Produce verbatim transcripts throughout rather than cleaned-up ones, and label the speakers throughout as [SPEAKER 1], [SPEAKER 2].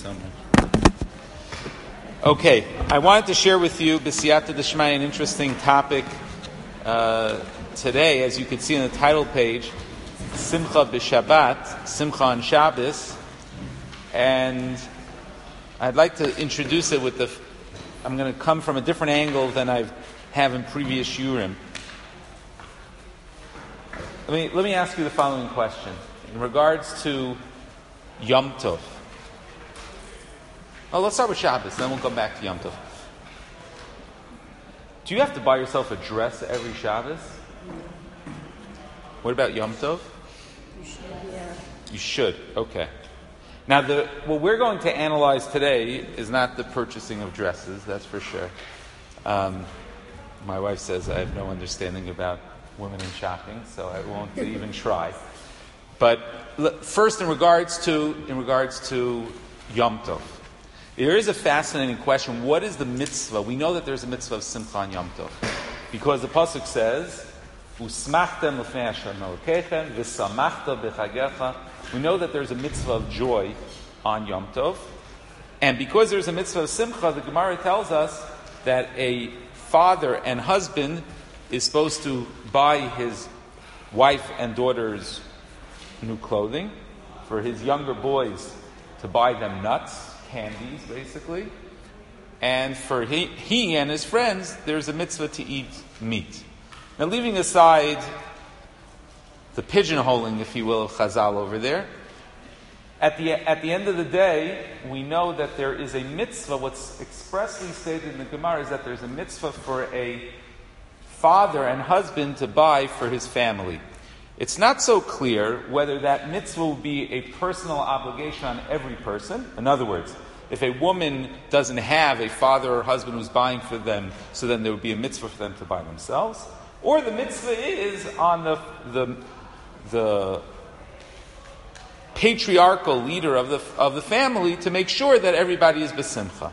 [SPEAKER 1] so much. Okay, I wanted to share with you, B'siyata D'Shmaya, an interesting topic uh, today. As you can see on the title page, Simcha B'Shabbat, Simcha on Shabbos, and I'd like to introduce it with the. I'm going to come from a different angle than I have in previous Shurim. Let me let me ask you the following question in regards to Yom Tov. Oh, let's start with Shabbos, then we'll come back to Yom Tov. Do you have to buy yourself a dress every Shabbos? What about Yom Tov?
[SPEAKER 2] You should, yeah.
[SPEAKER 1] You should, okay. Now, the, what we're going to analyze today is not the purchasing of dresses, that's for sure. Um, my wife says I have no understanding about women in shopping, so I won't even try. But first, in regards to in regards to Yom Tov, there is a fascinating question. What is the mitzvah? We know that there's a mitzvah of Simcha on Yom Tov. Because the Pasuk says, Usmachtem l'fnei Hashem Elokechem, v'samachta b'chagecha. We know that there's a mitzvah of joy on Yom Tov. And because there's a mitzvah of Simcha, the Gemara tells us that a father and husband is supposed to buy his wife and daughters new clothing, for his younger boys to buy them nuts, candies, basically. And for he, he and his friends, there's a mitzvah to eat meat. Now, leaving aside the pigeonholing, if you will, of Chazal over there, at the at the end of the day, we know that there is a mitzvah. What's expressly stated in the Gemara is that there's a mitzvah for a father and husband to buy for his family. It's not so clear whether that mitzvah will be a personal obligation on every person. In other words, if a woman doesn't have a father or husband who's buying for them, so then there would be a mitzvah for them to buy themselves. Or the mitzvah is on the the, the patriarchal leader of the of the family to make sure that everybody is besimcha.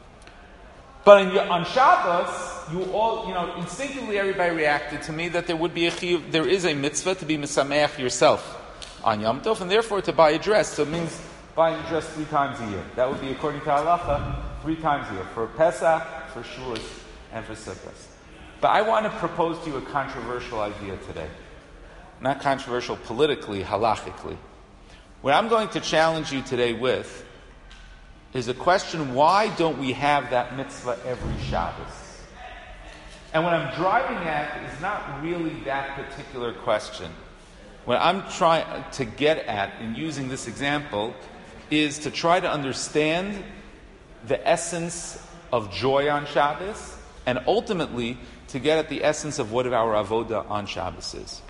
[SPEAKER 1] But in, on Shabbos, you all, you know, instinctively everybody reacted to me that there would be a chiyuv, there is a mitzvah to be mesameach yourself on Yom Tov, and therefore to buy a dress. So it means buying a dress three times a year. That would be according to halacha, three times a year for Pesach, for Shavuos, and for Sukkot. But I want to propose to you a controversial idea today. Not controversial politically, halachically. What I'm going to challenge you today with is a question: why don't we have that mitzvah every Shabbos? And what I'm driving at is not really that particular question. What I'm trying to get at in using this example is to try to understand the essence of joy on Shabbos, and ultimately to get at the essence of what our avoda on Shabbos is.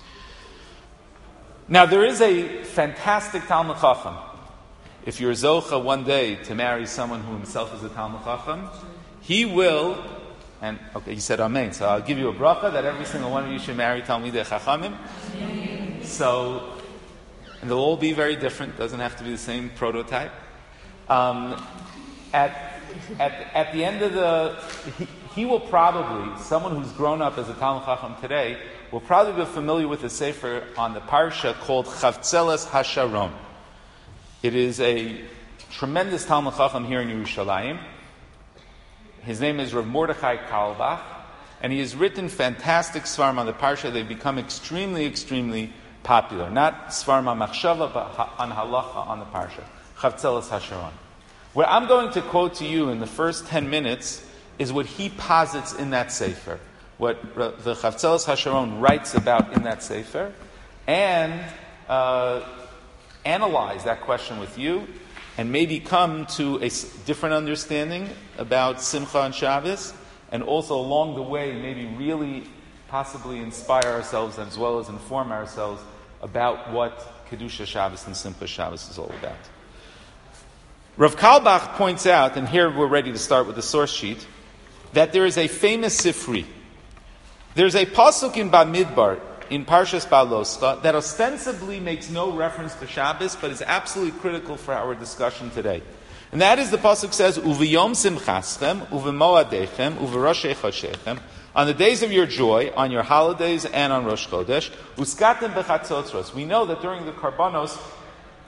[SPEAKER 1] Now, there is a fantastic Talmud Chacham. If you're zocha one day to marry someone who himself is a Talmud Chacham, he will, and okay, you said Amen, so I'll give you a bracha that every single one of you should marry Talmidei Chachamim. Amen. So, and they'll all be very different, doesn't have to be the same prototype. Um, at, at, at the end of the, he, he will probably, someone who's grown up as a Talmud Chacham today, will probably be familiar with a sefer on the parsha called Chavtzelas HaSharon. It is a tremendous Talmud Chacham here in Yerushalayim. His name is Rav Mordechai Carlebach, and he has written fantastic svarim on the parsha. They've become extremely, extremely popular. Not svarim on machshava, but on halacha on the parsha. Chavtzelas HaSharon. What I'm going to quote to you in the first ten minutes is what he posits in that sefer, what the Chavtzelas HaSharon writes about in that sefer, and uh, analyze that question with you, and maybe come to a different understanding about Simcha on Shabbos, and also along the way maybe really possibly inspire ourselves as well as inform ourselves about what Kedusha Shabbos and Simcha Shabbos is all about. Rav Carlebach points out, and here we're ready to start with the source sheet, that there is a famous Sifri. There's a pasuk in Bamidbar, in Parshas Baloscha, that ostensibly makes no reference to Shabbos, but is absolutely critical for our discussion today. And that is, the pasuk says, Uviyom simchaschem, uvemoadechem, uveroshei choshechem, on the days of your joy, on your holidays, and on Rosh Chodesh, uskatem bechatzotros. We know that during the Karbanos,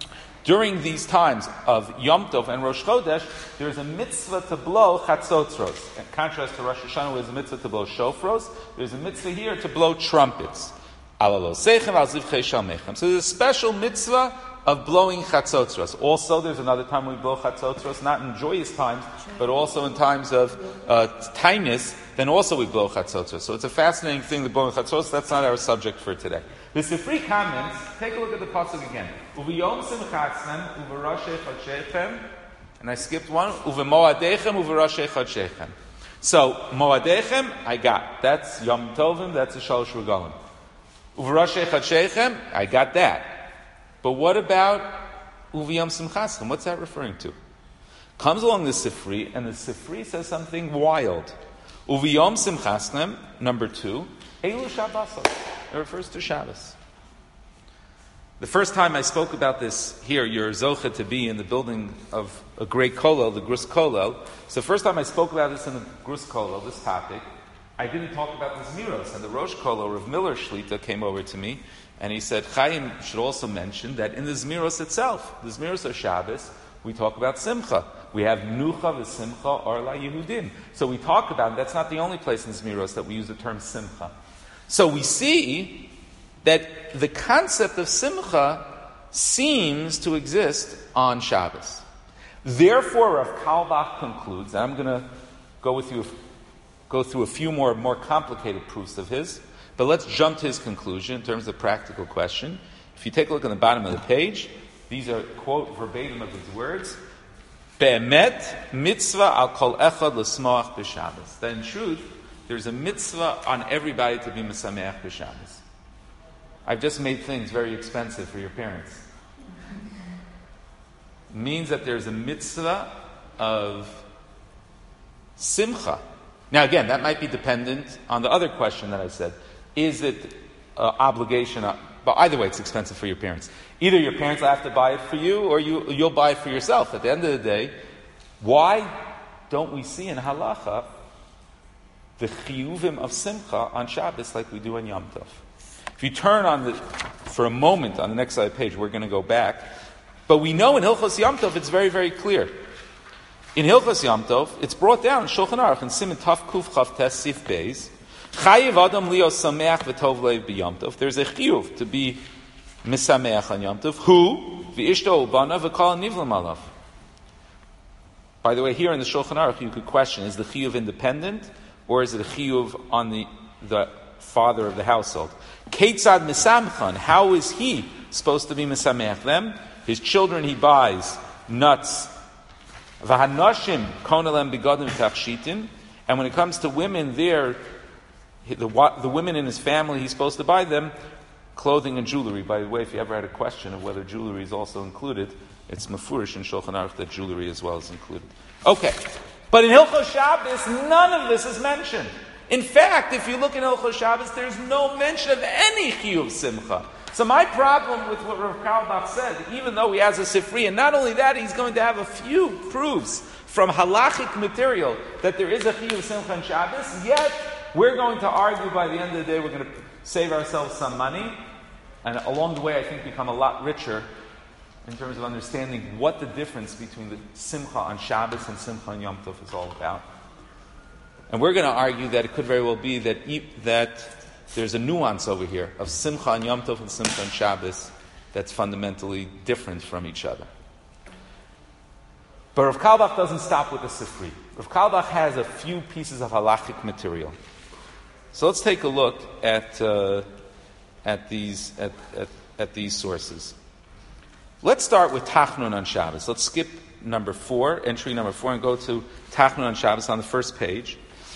[SPEAKER 1] during these times of Yom Tov and Rosh Chodesh, there is a mitzvah to blow chatzotzros. In contrast to Rosh Hashanah, where there's a mitzvah to blow shofros, there's a mitzvah here to blow trumpets. So there's a special mitzvah of blowing chatzotzros. Also, there's another time we blow chatzotzros, not in joyous times, but also in times of uh, tinus, then also we blow chatzotzros. So it's a fascinating thing, the blowing chatzotzros. That's not our subject for today. The Sifri comments, take a look at the pasuk again. Uviyom simchatznem, uvarashei chodshechem, and I skipped one, uvemoadechem, uvarashei chodshechem. So, moadechem, I got. That's Yom Tovim, that's a Shalosh Regalim. Uvarashei chodshechem, I got that. But what about Uviyom simchatznem? What's that referring to? Comes along the Sifri, and the Sifri says something wild. Uviyom simchatznem, number two, Elu Shabbos. It refers to Shabbos. The first time I spoke about this here, you're zocha to be in the building of a great kollel, the Grus Kollel. So the first time I spoke about this in the Grus Kollel, this topic, I didn't talk about the Zmiros. And the Rosh Kollel, Rav Miller Shlita, came over to me, and he said, Chaim should also mention that in the Zmiros itself, the Zmiros of Shabbos, we talk about Simcha. We have Nucha v'Simcha Orla Yehudim. So we talk about, that's not the only place in Zmiros that we use the term Simcha. So we see that the concept of Simcha seems to exist on Shabbos. Therefore, Rav Kalbach concludes, and I'm going to go with you, go through a few more more complicated proofs of his, but let's jump to his conclusion in terms of the practical question. If you take a look on the bottom of the page, these are quote verbatim of his words. Be'emet mitzvah al kol echad l'smoach b'Shabbos. That in truth, there's a mitzvah on everybody to be Mesameach b'Shabbos. I've just made things very expensive for your parents. It means that there's a mitzvah of Simcha. Now again, that might be dependent on the other question that I said. Is it an obligation? But either way, it's expensive for your parents. Either your parents will have to buy it for you, or you, you'll buy it for yourself. At the end of the day, why don't we see in Halacha the chiyuvim of Simcha on Shabbos like we do on Yom Tov? If you turn on the, for a moment on the next side of the page, we're going to go back. But we know in Hilchos Yom Tov it's very, very clear. In Hilchos Yom Tov, it's brought down in Shulchan Aruch in Siman Taf Kuf Chav Tes Sif Beis. Chayiv Adam Leo Sameach V'Tov Leiv B'Yom Tov. There's a chiyuv to be misameach on Yom Tov. Who v'ishto ubana v'kol nivlam alav. By the way, here in the Shulchan Aruch, you could question: is the chiyuv independent, or is it a chiyuv on the the father of the household? Keitzad misamchan. How is he supposed to be misameach them? His children he buys nuts. V'hanashim konelem begadim tachshitin. And when it comes to women, there the the women in his family, he's supposed to buy them clothing and jewelry. By the way, if you ever had a question of whether jewelry is also included, it's mafurish in Shulchan Aruch that jewelry as well is included. Okay, but in Hilchos Shabbos, none of this is mentioned. In fact, if you look in Hilchos Shabbos, there's no mention of any chiyuv simcha. So my problem with what Rav Karlbach said, even though he has a sifri, and not only that, he's going to have a few proofs from halachic material that there is a chiyuv simcha on Shabbos, yet we're going to argue by the end of the day, we're going to save ourselves some money, and along the way I think become a lot richer in terms of understanding what the difference between the Simcha on Shabbos and Simcha on Yom Tov is all about. And we're going to argue that it could very well be that e- that there's a nuance over here of Simcha on Yom Tov and Simcha on Shabbos that's fundamentally different from each other. But Rav Kalbach doesn't stop with the Sifri. Rav Kalbach has a few pieces of halachic material. So let's take a look at uh, at these at, at, at these sources. Let's start with Tachnun on Shabbos. Let's skip number four, entry number four, and go to Tachnun on Shabbos on the first page,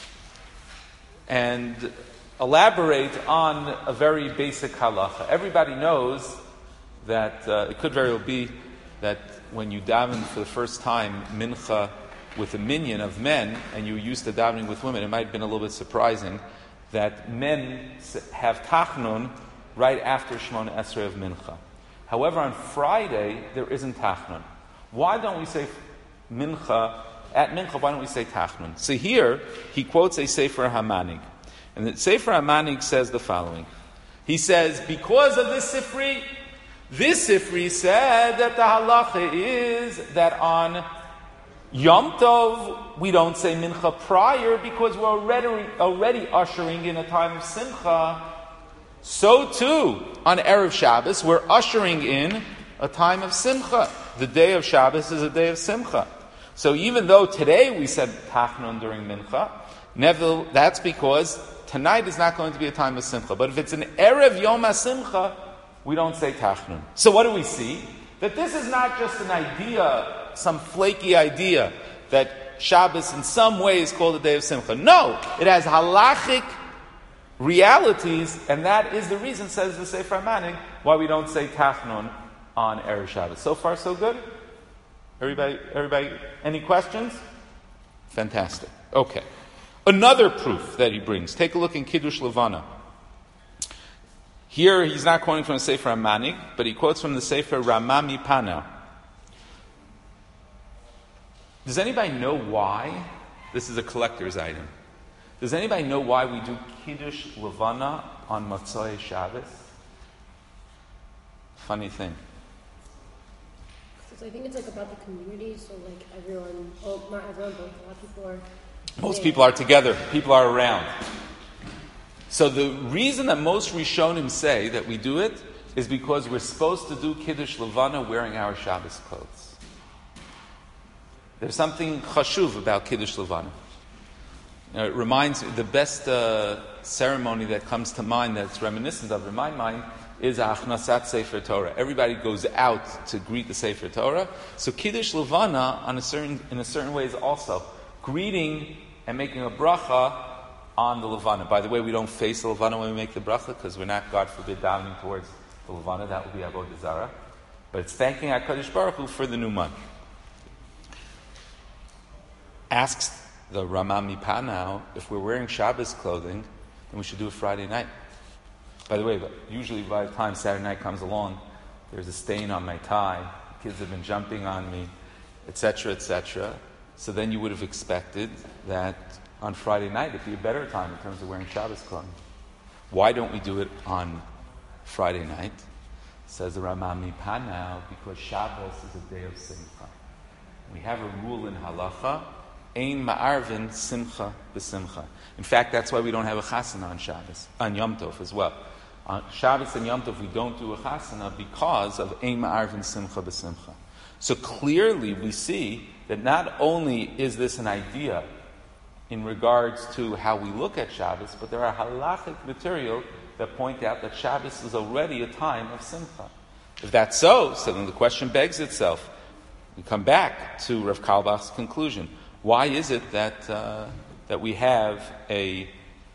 [SPEAKER 1] and elaborate on a very basic halacha. Everybody knows that uh, it could very well be that when you daven for the first time mincha with a minyan of men, and you're used to davening with women, it might have been a little bit surprising that men have Tachnun right after Shemona Esrei of Mincha. However, on Friday, there isn't Tachnun. Why don't we say Mincha, at Mincha, why don't we say Tachnun? So here, he quotes a Sefer HaManig. And the Sefer HaManig says the following. He says, because of this Sifri, This Sifri said that the halacha is that on Yom Tov we don't say mincha prior because we're already already ushering in a time of simcha. So too on Erev Shabbos we're ushering in a time of simcha. The day of Shabbos is a day of simcha. So even though today we said tachnun during mincha, Neville, that's because tonight is not going to be a time of simcha. But if it's an Erev Yom HaSimcha, we don't say tachnun. So what do we see? That this is not just an idea, some flaky idea, that Shabbos in some way is called a day of simcha. No, it has halachic realities, and that is the reason, says the Sefer HaManig, why we don't say tachnun on Erev Shabbos. So far, so good? Everybody, everybody, any questions? Fantastic. Okay. Another proof that he brings. Take a look in Kiddush Levana. Here, he's not quoting from the Sefer HaManig, but he quotes from the Sefer Ramah Mipana. Does anybody know why? This is a collector's item. Does anybody know why we do Kiddush Levana on Motzei Shabbos? Funny thing.
[SPEAKER 2] I think it's like about the community, so like everyone, well, not everyone, but a lot of people are.
[SPEAKER 1] Most people are together. People are around. So the reason that most Rishonim say that we do it is because we're supposed to do Kiddush Levana wearing our Shabbos clothes. There's something chashuv about Kiddush Levana. You know, it reminds me, the best uh, ceremony that comes to mind that's reminiscent of in my mind is Achnasat Sefer Torah. Everybody goes out to greet the Sefer Torah. So Kiddush Levana, on a certain, in a certain way, is also greeting and making a bracha on the Levana. By the way, we don't face the Levana when we make the bracha because we're not, God forbid, davening towards the Levana. That will be Avodah Zarah. But it's thanking HaKadosh Baruch Hu for the new month. Asks the Ramah Mipah now, if we're wearing Shabbos clothing, then we should do it Friday night. By the way, usually by the time Saturday night comes along, there's a stain on my tie, kids have been jumping on me, et cetera, et cetera. So then you would have expected that on Friday night it'd be a better time in terms of wearing Shabbos clothing. Why don't we do it on Friday night? Says the Ramah Mipah now, because Shabbos is a day of simcha. We have a rule in halacha, ein ma'arvin simcha b'simcha. In fact, that's why we don't have a chasana on Shabbos, on Yom Tov as well. On Shabbos and Yom Tov, we don't do a chasana because of ein ma'arvin simcha b'simcha. So clearly we see that not only is this an idea in regards to how we look at Shabbos, but there are halachic material that point out that Shabbos is already a time of simcha. If that's so, so then the question begs itself. We come back to Rav Kalbach's conclusion. Why is it that uh, that we have a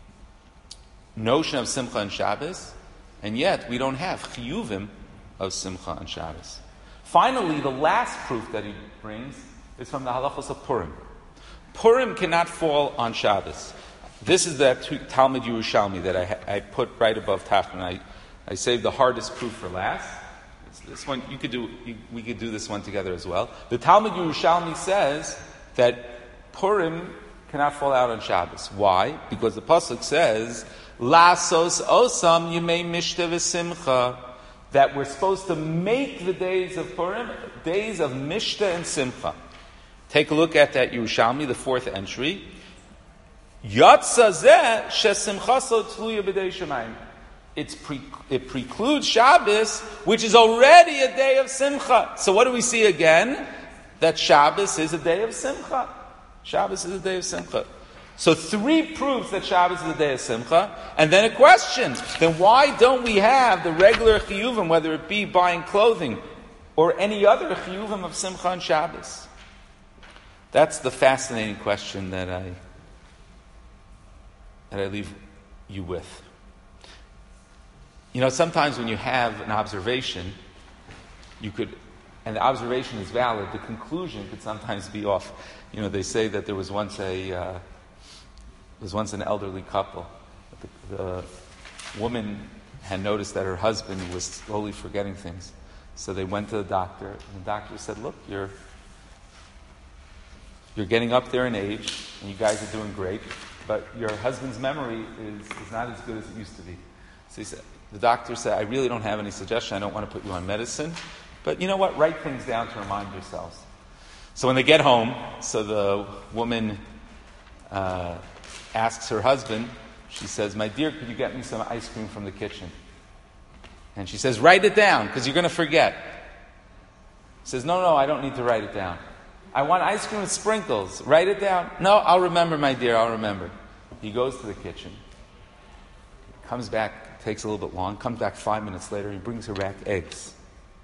[SPEAKER 1] notion of simcha on Shabbos, and yet we don't have chiyuvim of simcha on Shabbos? Finally, the last proof that he brings is from the halachos of Purim. Purim cannot fall on Shabbos. This is that Talmud Yerushalmi that I, I put right above Tachnun. I, I saved the hardest proof for last. It's this one you could do. You, we could do this one together as well. The Talmud Yerushalmi says that Purim cannot fall out on Shabbos. Why? Because the pasuk says, "Lasos osam yimei mishta v'simcha," that we're supposed to make the days of Purim days of mishta and simcha. Take a look at that Yerushalmi, the fourth entry. Yatsa zeh shesimchaso tluya b'dei shemayim. It's pre- it precludes Shabbos, which is already a day of simcha. So what do we see again? That Shabbos is a day of simcha. Shabbos is a day of simcha. So three proofs that Shabbos is a day of simcha, and then a question. Then why don't we have the regular chiyuvim, whether it be buying clothing or any other chiyuvim of simcha on Shabbos? That's the fascinating question that I that I leave you with. You know, sometimes when you have an observation, you could, and the observation is valid, the conclusion could sometimes be off. You know, they say that there was once a, uh, there was once an elderly couple. The, the woman had noticed that her husband was slowly forgetting things. So they went to the doctor, and the doctor said, "Look, you're, you're getting up there in age, and you guys are doing great, but your husband's memory is, is not as good as it used to be." So he said, The doctor said, I really don't have any suggestion. I don't want to put you on medicine. But you know what? Write things down to remind yourselves. So when they get home, so the woman uh, asks her husband, she says, my dear, could you get me some ice cream from the kitchen? And she says, write it down, because you're going to forget. He says, no, no, I don't need to write it down. I want ice cream with sprinkles. Write it down. No, I'll remember, my dear, I'll remember. He goes to the kitchen, comes back, takes a little bit long, comes back five minutes later, he brings her back eggs.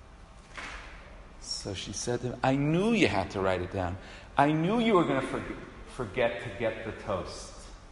[SPEAKER 1] So she said to him, I knew you had to write it down. I knew you were going to forget, forget to get the toast.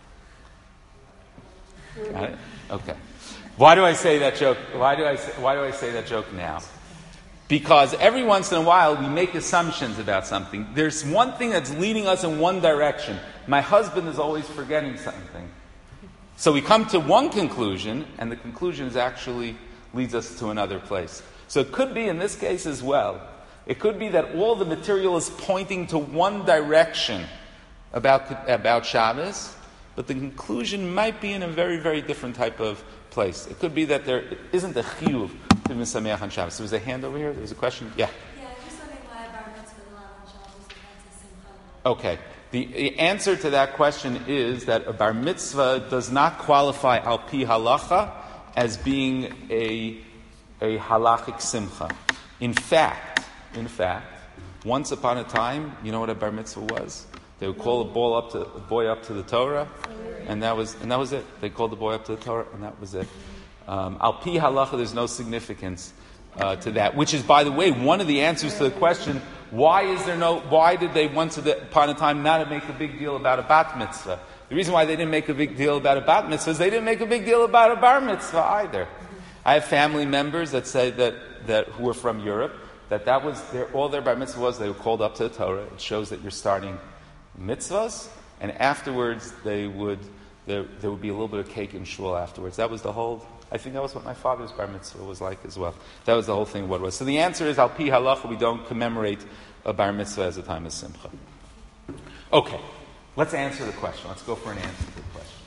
[SPEAKER 1] Got it? Okay. Why do I say that joke? Why do I say, why do I say that joke now? Because every once in a while we make assumptions about something. There's one thing that's leading us in one direction. My husband is always forgetting something. So we come to one conclusion, and the conclusion is actually leads us to another place. So it could be in this case as well. It could be that all the material is pointing to one direction about, about Shabbos, but the conclusion might be in a very, very different type of place. It could be that there isn't a chiyuv to be Sameach on Shabbos. There was a hand over here. There was a question. Yeah.
[SPEAKER 3] Yeah, I'm just wondering why a bar mitzvah is allowed on Shabbos if that's a simcha.
[SPEAKER 1] Okay. The, the answer to that question is that a bar mitzvah does not qualify al pi halacha as being a a halachic simcha. In fact, in fact, once upon a time, you know what a bar mitzvah was? They would call a boy up to a boy up to the Torah, and that was and that was it. They called the boy up to the Torah, and that was it. Um, al pi halacha, there's no significance uh, to that. Which is, by the way, one of the answers to the question: why is there no? Why did they once upon a time not make a big deal about a bat mitzvah? The reason why they didn't make a big deal about a bat mitzvah is they didn't make a big deal about a bar mitzvah either. I have family members that say that that who are from Europe that that was their, all their bar mitzvah was. They were called up to the Torah. It shows that you're starting mitzvahs, and afterwards they would there, there would be a little bit of cake and shul afterwards. That was the whole. I think that was what my father's bar mitzvah was like as well. That was the whole thing. What it was. So the answer is al pi halacha. We don't commemorate a bar mitzvah as a time of simcha. Okay, let's answer the question. Let's go for an answer to the question.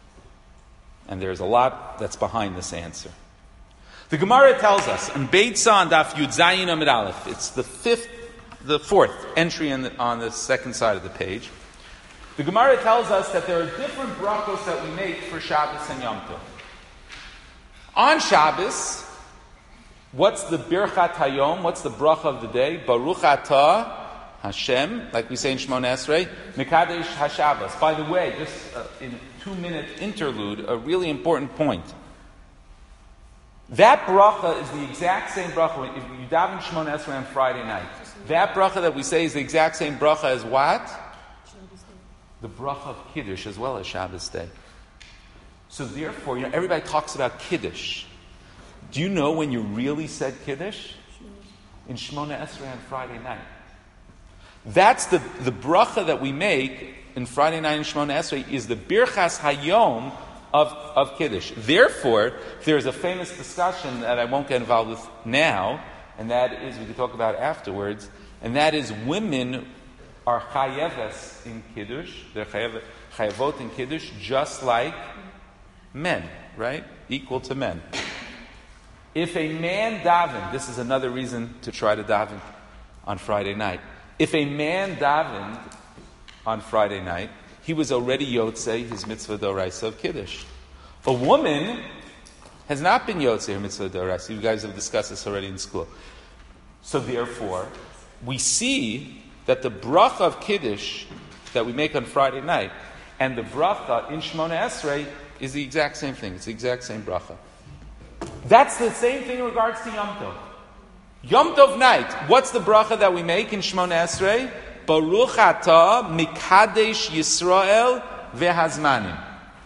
[SPEAKER 1] And there's a lot that's behind this answer. The Gemara tells us in Beit San Daf Yud Zayin Amid Aleph. It's the fifth, the fourth entry in the, on the second side of the page. The Gemara tells us that there are different brachos that we make for Shabbos and Yom Tov. On Shabbos, what's the Birchat Hayom? What's the bracha of the day? Baruch Atah Hashem, like we say in Shemona Esrei, Mekadesh HaShabbos. By the way, just uh, in a two-minute interlude, a really important point. That bracha is the exact same bracha. If you daven Shemona Esrei on Friday night, that bracha that we say is the exact same bracha as what? The bracha of Kiddush as well as Shabbos day. So therefore, you know, everybody talks about Kiddush. Do you know when you really said Kiddush? In Shemona Esrei on Friday night. That's the, the bracha that we make in Friday night in Shemona Esrei is the Birchas Hayom of, of Kiddush. Therefore, there's a famous discussion that I won't get involved with now, and that is, we can talk about afterwards, and that is women are chayeves in Kiddush, they're chayevot in Kiddush, just like men, right? Equal to men. If a man davened, this is another reason to try to daven on Friday night. If a man davened on Friday night, he was already yotzei his mitzvah d'oraisa of Kiddush. A woman has not been yotzei her mitzvah d'oraisa. You guys have discussed this already in school. So therefore, we see that the bracha of Kiddush that we make on Friday night and the bracha in Shemona Esrei is the exact same thing. It's the exact same bracha. That's the same thing in regards to Yom Tov. Yom Tov night, what's the bracha that we make in Shemona Esrei? Baruch atah mikadesh Yisrael vehazmanim.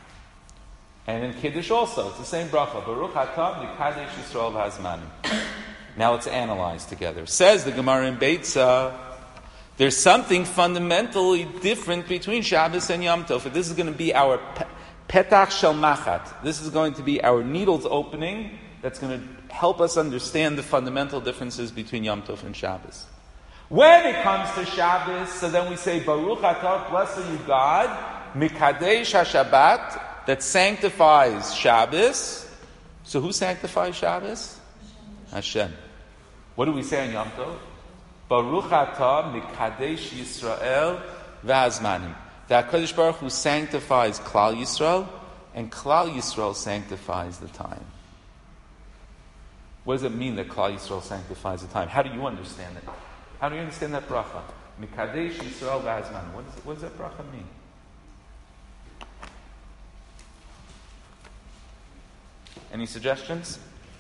[SPEAKER 1] And in Kiddush also, it's the same bracha. Baruch atah mikadesh Yisrael vehazmanim. Now let's analyze together. Says the Gemara in Beitza, there's something fundamentally different between Shabbos and Yom Tov. This is going to be our pe- petach shel machat. This is going to be our needle's opening that's going to help us understand the fundamental differences between Yom Tov and Shabbos. When it comes to Shabbos, so then we say, Baruch atah, blessed are you God, Mikadesh HaShabbat, that sanctifies Shabbos. So who sanctifies Shabbos? Hashem. What do we say on Yom Tov? Baruch atah mikadesh Yisrael v'hazmanim. The HaKadosh Baruch Hu sanctifies Klal Yisrael, and Klal Yisrael sanctifies the time. What does it mean that Klal Yisrael sanctifies the time? How do you understand it? How do you understand that bracha? Mikadesh Yisrael v'hazmanim. What, what does that bracha mean? Any suggestions?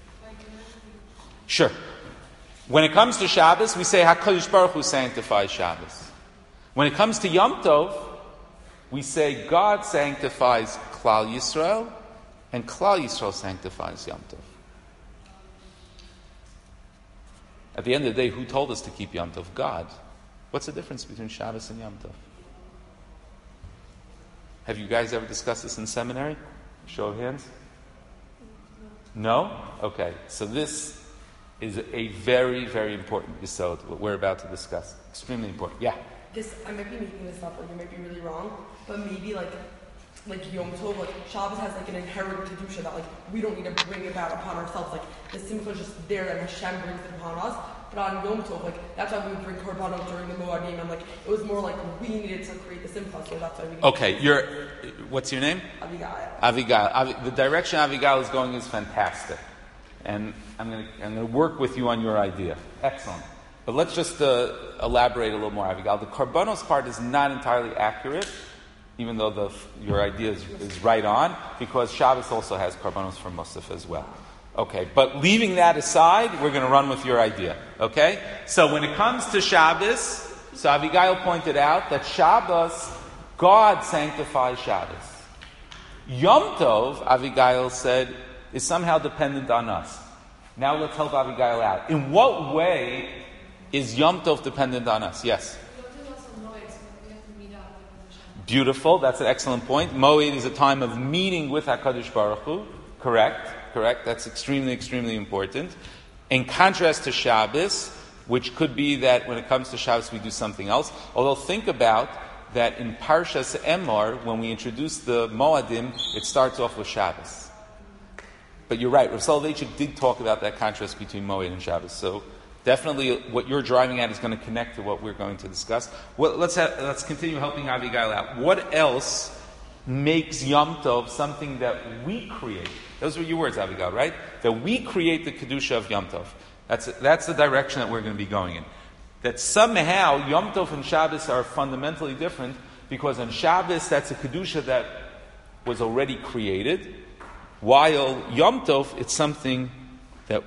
[SPEAKER 1] Sure. When it comes to Shabbos, we say HaKadosh Baruch Hu sanctifies Shabbos. When it comes to Yom Tov, we say God sanctifies Klal Yisrael, and Klal Yisrael sanctifies Yom Tov. At the end of the day, who told us to keep Yom Tov? God. What's the difference between Shabbos and Yom Tov? Have you guys ever discussed this in seminary? Show of hands. No? Okay. So this is a very, very important yesod, what we're about to discuss. Extremely important. Yeah?
[SPEAKER 4] This, I might be making this up or you might be really wrong, but maybe like like Yom Tov, like Shabbos has like an inherent kedusha that like we don't need to bring about upon ourselves. Like the simcha is just there and Hashem brings it upon us. But on Yom Tov, like that's why we would bring korbanot during the Moadim. And like it was more like we needed to create the simcha, so that's why we.
[SPEAKER 1] Okay, you're. What's your name?
[SPEAKER 4] Avigail.
[SPEAKER 1] Avigail. Avi, the direction Avigail is going is fantastic, and I'm going to I'm going to work with you on your idea. Excellent. But let's just uh, elaborate a little more, Avigail. The korbanos part is not entirely accurate, even though the, your idea is, is right on, because Shabbos also has korbanos for Musaf as well. Okay, but leaving that aside, we're going to run with your idea. Okay? So when it comes to Shabbos, so Avigail pointed out that Shabbos, God sanctifies Shabbos. Yom Tov, Avigail said, is somehow dependent on us. Now let's help Avigail out. In what way is Yom Tov dependent on us? Yes? Beautiful. That's an excellent point. Moed is a time of meeting with HaKadosh Baruch Hu. Correct. Correct. That's extremely, extremely important. In contrast to Shabbos, which could be that when it comes to Shabbos we do something else. Although think about that in Parshas Emor, when we introduce the Moadim, it starts off with Shabbos. But you're right. Rav Soloveitchik did talk about that contrast between Moed and Shabbos. So definitely what you're driving at is going to connect to what we're going to discuss. Well, let's have, let's continue helping Avigail out. What else makes Yom Tov something that we create? Those were your words, Avigail, right? That we create the Kedusha of Yom Tov. That's, that's the direction that we're going to be going in. That somehow Yom Tov and Shabbos are fundamentally different because on Shabbos that's a Kedusha that was already created, while Yom Tov it's something that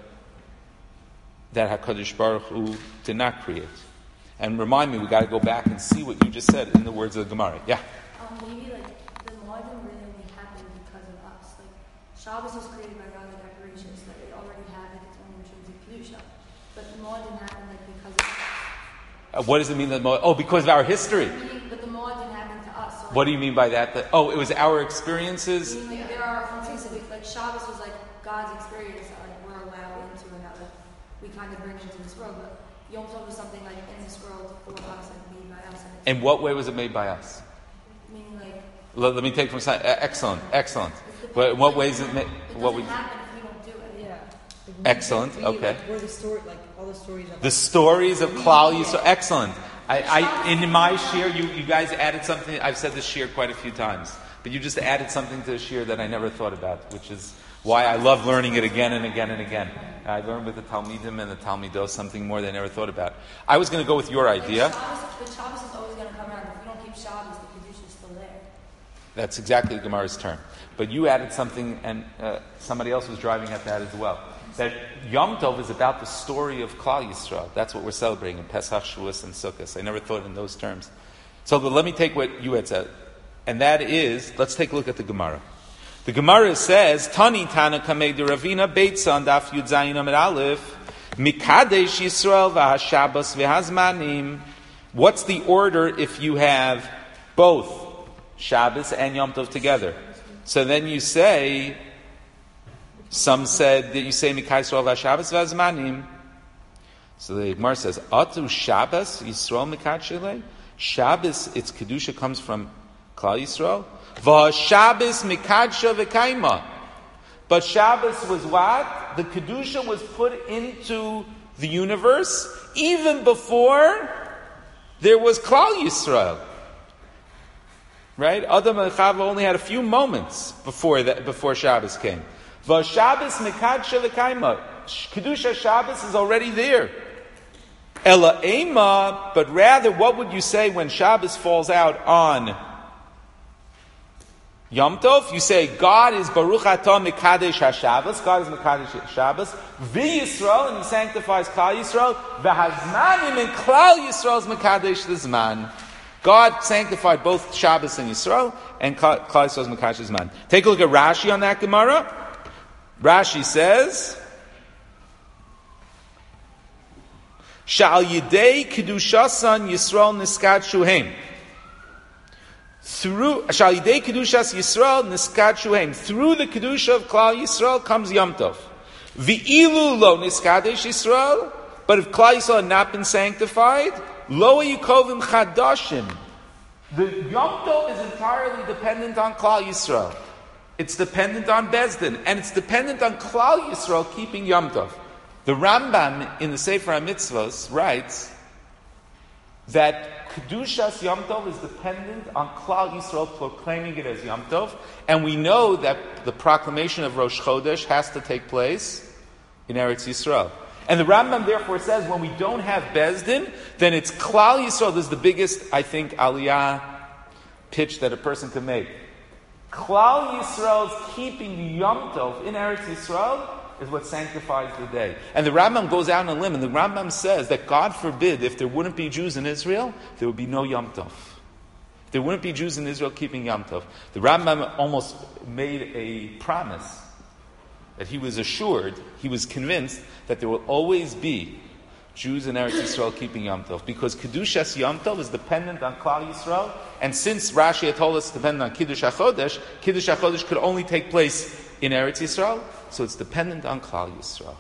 [SPEAKER 1] that HaKadosh Baruch Hu did not create. And remind me, we got to go back and see what you just said in the words of the Gemara. Yeah?
[SPEAKER 3] Um, maybe like the Moadim really only happened because of us. Like Shabbos was created by God, the decorations that it already had its own intrinsic kedusha. But the Moadim happened like because of us.
[SPEAKER 1] Uh, what does it mean that Moed? Oh, because of our history.
[SPEAKER 3] Meaning, but the Moadim happened to us. So like,
[SPEAKER 1] What do you mean by that? That oh, it was our experiences.
[SPEAKER 3] meaning, like, there are things that we, like Shabbos was like God's experience that like we're allowed into and that like we kind of bring into this world. But Yom Tov was something like in this world for us and made by us. And
[SPEAKER 1] In what way was it made by us?
[SPEAKER 3] meaning like
[SPEAKER 1] Let, let me take from side. Excellent, excellent. But in what ways is it made?
[SPEAKER 3] it
[SPEAKER 1] What
[SPEAKER 3] doesn't
[SPEAKER 1] we?
[SPEAKER 3] happen if we don't do it.
[SPEAKER 4] Yeah.
[SPEAKER 1] Excellent.
[SPEAKER 4] We,
[SPEAKER 1] Okay.
[SPEAKER 4] Like, we're the story, like all the stories. Of
[SPEAKER 1] The stories of Klal Yisrael. Excellent. I, I, in my shir, you, you guys added something. I've said this shir quite a few times, but you just added something to the shir that I never thought about, which is why I love learning it again and again and again. I learned with the Talmidim and the Talmidos something more than I never thought about. I was going to go with your idea.
[SPEAKER 3] Like Shabbos, but Shabbos is always going to come around. If we don't keep Shabbos, the kedusha is still there.
[SPEAKER 1] That's exactly the Gemara's term. But you added something, and uh, somebody else was driving at that as well. That Yom Tov is about the story of Klal Yisrael. That's what we're celebrating in Pesach, Shavuos, and Sukkot. I never thought in those terms. So but let me take what you had said. And that is, let's take a look at the Gemara. The Gemara says, Tani Tana Kamei de Ravina Beitza Daf Yud Zayin Amid Aleph Mikadesh Yisrael v'Hashabbos v'Hazmanim. What's the order if you have both Shabbos and Yom Tov together? So then you say, some said that you say Mikadesh Yisrael v'Hashabbos v'Hazmanim. So the Gemara says, Atu Shabbos Yisrael Mikadesh. Shabbos, its kedusha comes from Klal Yisrael. V'Shabbos Mikadsha v'Kaima. But Shabbos was what? The Kedusha was put into the universe even before there was Klal Yisrael. Right? Adam and Chava only had a few moments before that, before Shabbos came. Shabbos mekadsha v'kaima. Kedusha Shabbos is already there. Ela ema, but rather, what would you say when Shabbos falls out on Yom Tov? You say, God is Baruch Atah Mekadesh HaShabbos. God is Mekadesh HaShabbos. V'Yisrael, and He sanctifies Klal Yisrael. V'Hazmanim, and Klal Yisrael is Mekadesh the Zman. God sanctified both Shabbos and Yisrael, and Klal Yisrael is Mekadesh the Zman. Take a look at Rashi on that Gemara. Rashi says, Sha'al Yidei Kedushasan Yisrael Niskat Shuhem. Through Sha'al Yidei Kedushas Yisrael Niskat Shuhem. Through the Kedusha of Klal Yisrael comes Yom Tov. V'ilu lo Niskadesh Yisrael. But if Klal Yisrael had not been sanctified, lo yikovim chadashim. The Yom Tov is entirely dependent on Klal Yisrael. It's dependent on Bezdin, and it's dependent on Klal Yisrael keeping Yom Tov. The Rambam in the Sefer HaMitzvos writes that Kedushas Yom Tov is dependent on Klal Yisrael proclaiming it as Yom Tov, and we know that the proclamation of Rosh Chodesh has to take place in Eretz Yisrael. And the Rambam therefore says when we don't have Bezdin, then it's Klal Yisrael. This is the biggest, I think, aliyah pitch that a person can make. Klal Yisrael's keeping Yom Tov in Eretz Yisrael is what sanctifies the day. And the Rambam goes out on a limb, and the Rambam says that God forbid, if there wouldn't be Jews in Israel, there would be no Yom Tov. If there wouldn't be Jews in Israel keeping Yom Tov. The Rambam almost made a promise that he was assured, he was convinced that there will always be Jews in Eretz Yisrael keeping Yom Tov, because Kedushas Yom Tov is dependent on Klal Yisrael, and since Rashi had told us it's dependent on Kiddush HaChodesh, Kiddush HaChodesh could only take place in Eretz Yisrael, so it's dependent on Klal Yisrael.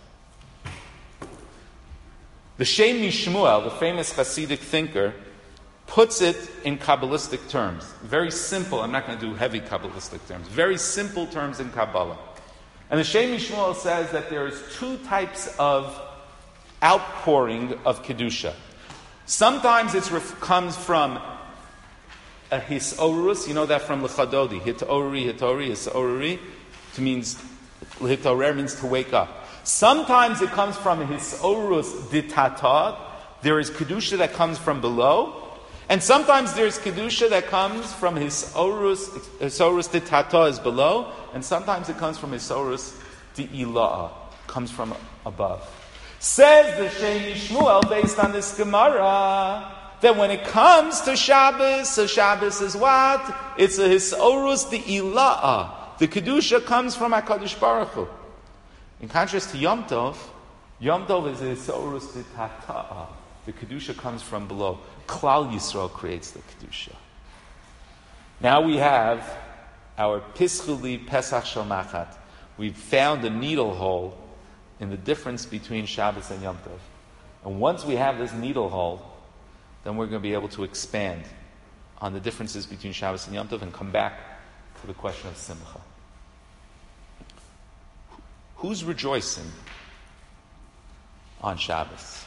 [SPEAKER 1] The Shem Mishmuel, the famous Hasidic thinker, puts it in Kabbalistic terms. Very simple, I'm not going to do heavy Kabbalistic terms, very simple terms in Kabbalah. And the Shem Mishmuel says that there's two types of outpouring of Kedusha. Sometimes it ref- comes from a hisorus, you know that from L'chadodi, hitori, hitori, hisoruri, it means, hitorer means to wake up. Sometimes it comes from a hisorus ditata, there is Kedusha that comes from below, and sometimes there's Kedusha that comes from hisorus, hisorus ditata is below, and sometimes it comes from hisorus di'ila'a, comes from above. Says the Shem Yishmuel, based on this Gemara, that when it comes to Shabbos, so Shabbos is what? It's a hisorus di'ila'a. The Kedusha comes from HaKadosh Baruch Hu. In contrast to Yom Tov, Yom Tov is a hisorus ditata'a. The Kedusha comes from below. Klal Yisrael creates the Kedusha. Now we have our Pischuli Pesach Shel Machat. We've found a needle hole in the difference between Shabbos and Yom Tov. And once we have this needle hole, then we're going to be able to expand on the differences between Shabbos and Yom Tov and come back to the question of Simcha. Who's rejoicing on Shabbos?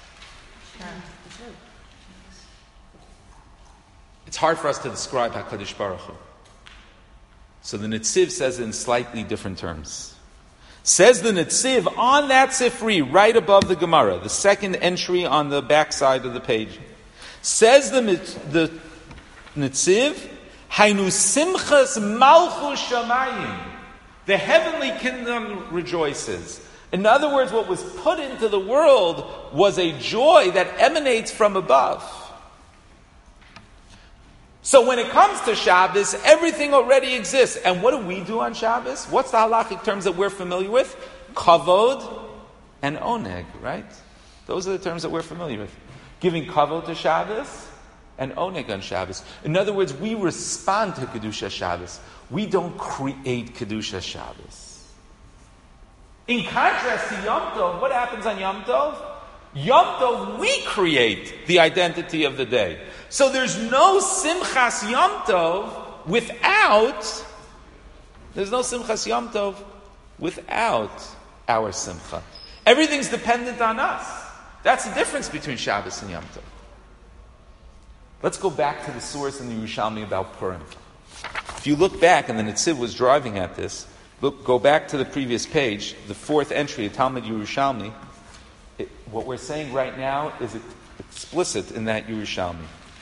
[SPEAKER 1] It's hard for us to describe HaKadosh Baruch Hu. So the Netziv says it in slightly different terms. Says the Netziv on that Sifri, right above the Gemara, the second entry on the back side of the page. Says the, the Netziv, Hainu Simchas Malchus Shamayim. The heavenly kingdom rejoices. In other words, what was put into the world was a joy that emanates from above. So when it comes to Shabbos, everything already exists. And what do we do on Shabbos? What's the halachic terms that we're familiar with? Kavod and oneg, right? Those are the terms that we're familiar with. Giving kavod to Shabbos and oneg on Shabbos. In other words, we respond to Kedusha Shabbos. We don't create Kedusha Shabbos. In contrast to Yom Tov, what happens on Yom Tov? Yom Tov, we create the identity of the day. So there's no Simchas Yom Tov without, there's no Simchas Yom Tov without our simcha. Everything's dependent on us. That's the difference between Shabbos and Yom Tov. Let's go back to the source in the Yerushalmi about Purim. If you look back, and the Netziv was driving at this, look, go back to the previous page, the fourth entry of Talmud Yerushalmi. It, what we're saying right now is explicit in that Yerushalmi.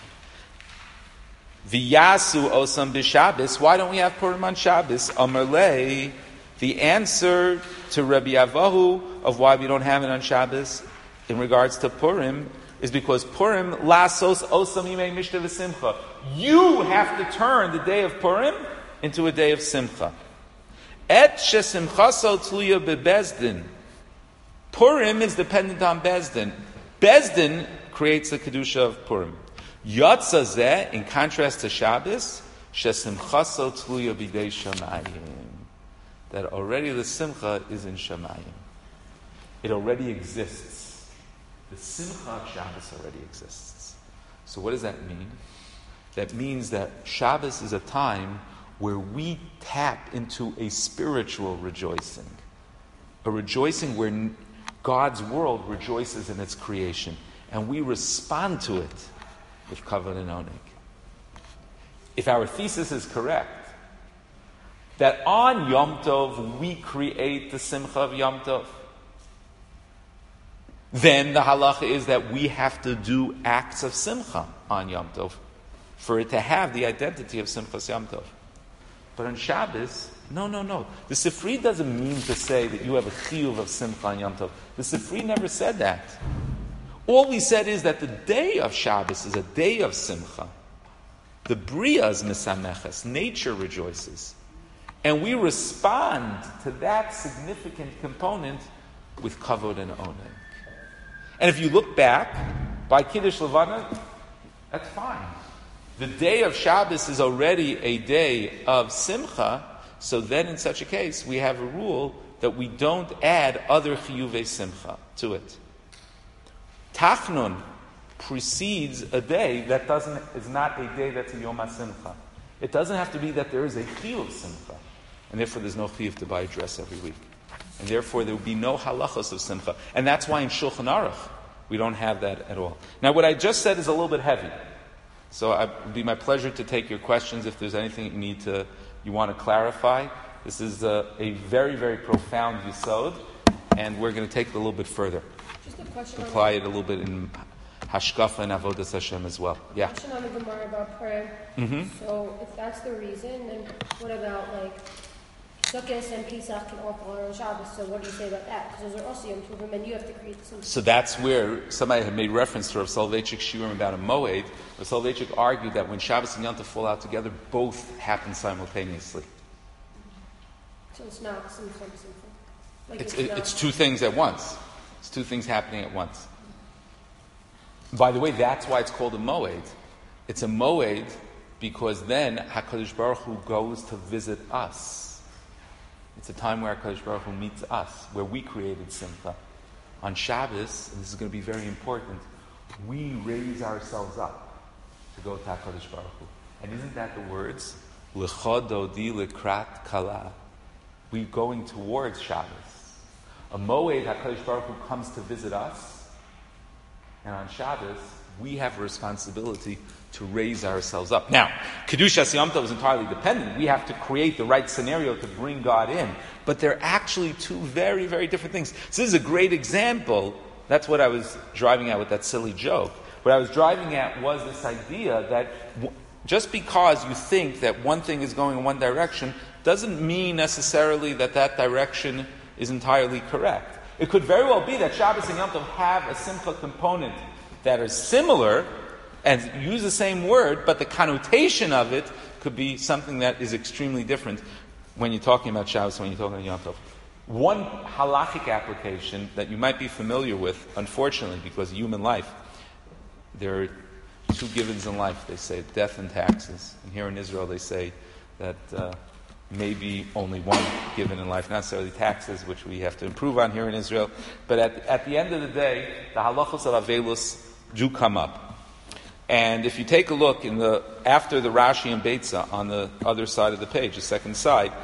[SPEAKER 1] V'yasu osam b'Shabbos. Why don't we have Purim on Shabbos? Amar lei. The answer to Rabbi Avahu of why we don't have it on Shabbos in regards to Purim is because Purim lasos osam yimei mishta v'simcha. You have to turn the day of Purim into a day of simcha. Et shesimchaso tluya bebezdin. Purim is dependent on Bezdin. Bezdin creates the kedusha of Purim. Yatza zeh, in contrast to Shabbos, shesimchaso tluya bidei shamayim. That already the simcha is in shamayim. It already exists. The simcha of Shabbos already exists. So what does that mean? That means that Shabbos is a time where we tap into a spiritual rejoicing. A rejoicing where God's world rejoices in its creation. And we respond to it with kavod and oneg. If our thesis is correct, that on Yom Tov we create the simcha of Yom Tov, then the halacha is that we have to do acts of simcha on Yom Tov for it to have the identity of Simchas Yom Tov. But on Shabbos, no, no, no. The Sifri doesn't mean to say that you have a chiyuv of simcha on Yom Tov. The Sifri never said that. All we said is that the day of Shabbos is a day of simcha. The bria is misameches. Nature rejoices. And we respond to that significant component with kavod and oneg. And if you look back, by Kiddush Levana, that's fine. The day of Shabbos is already a day of simcha, so then in such a case, we have a rule that we don't add other chiyuvei simcha to it. Tachnun precedes a day that doesn't is not a day that's a Yom HaSimcha. It doesn't have to be that there is a chiyuv simcha, and therefore there's no chiyuv to buy a dress every week. And therefore there will be no halachos of simcha. And that's why in Shulchan Aruch we don't have that at all. Now what I just said is a little bit heavy. So it would be my pleasure to take your questions if there's anything you need to, you want to clarify. This is a, a very, very profound yisod, and we're going to take it a little bit further.
[SPEAKER 2] Just a question.
[SPEAKER 1] Apply it a little bit in Hashkafa and Avodas Hashem as well. Yeah.
[SPEAKER 2] Question on the Gemara about prayer.
[SPEAKER 1] Mm-hmm.
[SPEAKER 2] So if that's the reason, then what about like Sukkot and Pesach can all fall on Shabbos? So what do you say about that? Because those are also Yom Tovim, and you have to create some.
[SPEAKER 1] So that's where somebody had made reference to Rav Soloveitchik shiurim about a moed. Rav Soloveitchik argued that when Shabbos and Yom Tov fall out together, both happen simultaneously.
[SPEAKER 2] So it's not some something. Like
[SPEAKER 1] It's,
[SPEAKER 2] it's,
[SPEAKER 1] it,
[SPEAKER 2] not.
[SPEAKER 1] it's two things at once. It's two things happening at once. By the way, that's why it's called a moed. It's a moed because then HaKadosh Baruch Hu goes to visit us. It's a time where HaKadosh Baruch Hu meets us, where we created Simcha. On Shabbos, and this is going to be very important, we raise ourselves up to go to HaKadosh Baruch Hu. And isn't that the words? L'cha dodi l'krat kala. We're going towards Shabbos. A moed, HaKadosh Baruch Hu comes to visit us, and on Shabbos, we have a responsibility to raise ourselves up. Now, Kedushas Yom Tov is entirely dependent. We have to create the right scenario to bring God in. But they're actually two very, very different things. So this is a great example. That's what I was driving at with that silly joke. What I was driving at was this idea that w- just because you think that one thing is going in one direction doesn't mean necessarily that that direction is entirely correct. It could very well be that Shabbos and Yom Tov have a simcha component that are similar and use the same word, but the connotation of it could be something that is extremely different when you're talking about Shabbos and when you're talking about Yom Tov. One halachic application that you might be familiar with, unfortunately, because of human life, there are two givens in life. They say death and taxes. And here in Israel they say that uh, maybe only one given in life, not necessarily taxes, which we have to improve on here in Israel. But at, at the end of the day, the halachos of Avelus do come up. And if you take a look in the after the Rashi and Beitza on the other side of the page, the second side,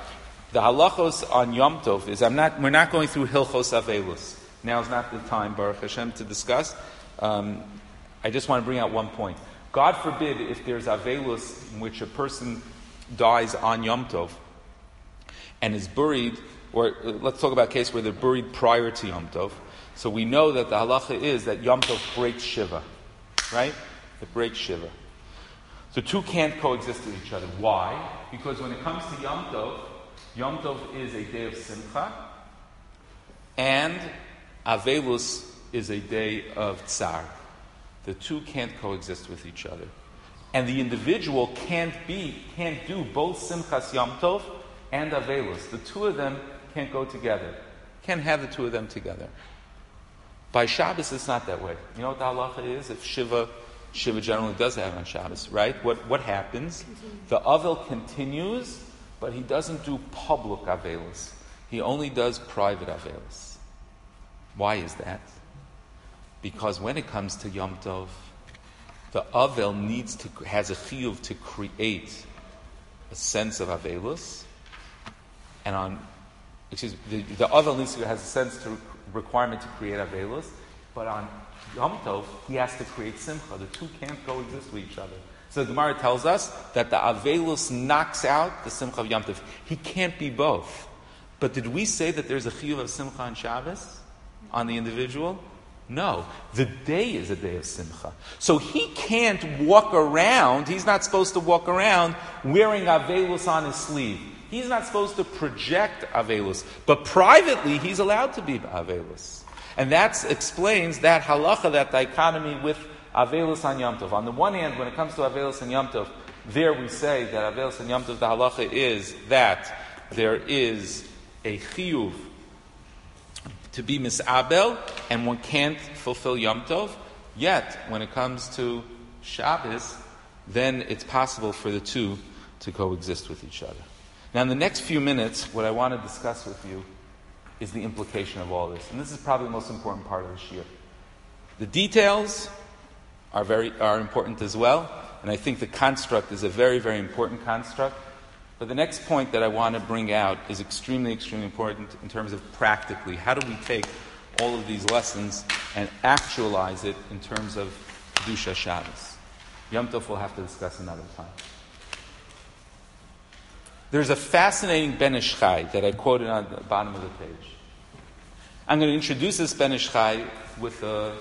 [SPEAKER 1] The halachos on Yom Tov is, I'm not, we're not going through Hilchos Avelus. Now is not the time, Baruch Hashem, to discuss. Um, I just want to bring out one point. God forbid if there's Avelus in which a person dies on Yom Tov and is buried, or uh, let's talk about a case where they're buried prior to Yom Tov. So we know that the halacha is that Yom Tov breaks Shiva, right? It breaks Shiva. So two can't coexist with each other. Why? Because when it comes to Yom Tov, Yom Tov is a day of Simcha, and Avelus is a day of Tsar. The two can't coexist with each other. And the individual can't be, can't do both Simchas Yom Tov and Avelus. The two of them can't go together. Can't have the two of them together. By Shabbos, it's not that way. You know what the halacha is? If Shiva, Shiva generally does have on Shabbos, right? What what happens? The Avel continues, but he doesn't do public Avelus. He only does private Avelus. Why is that? Because when it comes to Yom Tov, the Avel needs to has a chiyuv to create a sense of Avelus, and on excuse me, the, the Avel needs to has a sense to requirement to create Avelus, but on Yom Tov he has to create Simcha. The two can't coexist with each other. So the Gemara tells us that the Avelus knocks out the Simcha of Yom Tov. He can't be both. But did we say that there's a chiyuv of Simcha on Shabbos on the individual? No. The day is a day of Simcha. So he can't walk around, he's not supposed to walk around wearing Avelus on his sleeve. He's not supposed to project Avelus. But privately, he's allowed to be Avelus. And that explains that halacha, that dichotomy with Avelus on Yom Tov. On the one hand, when it comes to Avelus and Yom Tov, there we say that Avelus and Yom Tov, the halacha is that there is a chiyuv to be misabel, and one can't fulfill Yom Tov. Yet, when it comes to Shabbos, then it's possible for the two to coexist with each other. Now, in the next few minutes, what I want to discuss with you is the implication of all this. And this is probably the most important part of the shiur. The details are very are important as well, and I think the construct is a very, very important construct. But the next point that I want to bring out is extremely, extremely important in terms of practically. How do we take all of these lessons and actualize it in terms of Kedusha Shabbos? Yom Tov we'll have to discuss another time. There's a fascinating Ben Ish Chai that I quoted on the bottom of the page. I'm going to introduce this Ben Ish Chai with a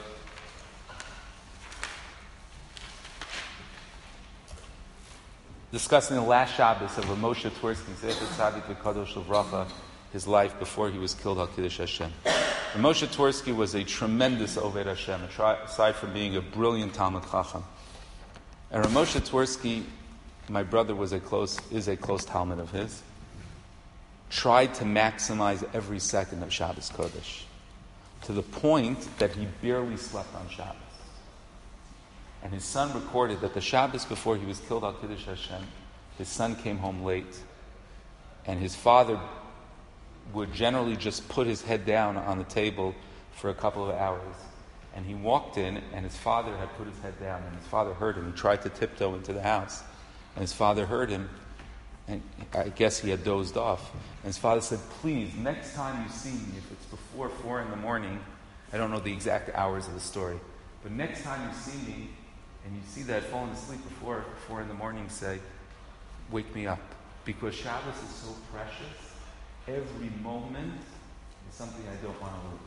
[SPEAKER 1] discussing the last Shabbos of Moshe Twersky, Zecher Tzadik V'Kadosh L'Vracha, his life before he was killed al Kiddush Hashem. Moshe Twersky was a tremendous Oved Hashem, aside from being a brilliant Talmud Chacham. And Moshe Twersky, my brother was a close is a close Talmud of his, tried to maximize every second of Shabbos Kodesh, to the point that he barely slept on Shabbos. And his son recorded that the Shabbos before he was killed al Kiddush Hashem, his son came home late, and his father would generally just put his head down on the table for a couple of hours. And he walked in, and his father had put his head down, and his father heard him. He tried to tiptoe into the house, and his father heard him, and I guess he had dozed off. And his father said, "Please, next time you see me, if it's before four in the morning," I don't know the exact hours of the story, but next time you see me, and you see that I've fallen asleep before four in the morning, say, "Wake me up." Because Shabbos is so precious, every moment is something I don't want to lose.